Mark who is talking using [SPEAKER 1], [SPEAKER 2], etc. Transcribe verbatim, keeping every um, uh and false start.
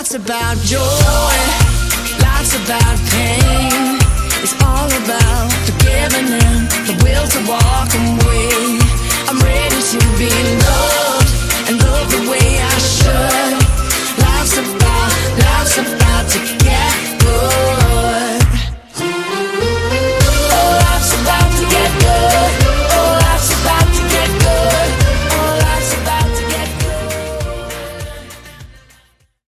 [SPEAKER 1] Life's about joy, life's about pain. It's all about forgiving and the will to walk away. I'm ready to be loved.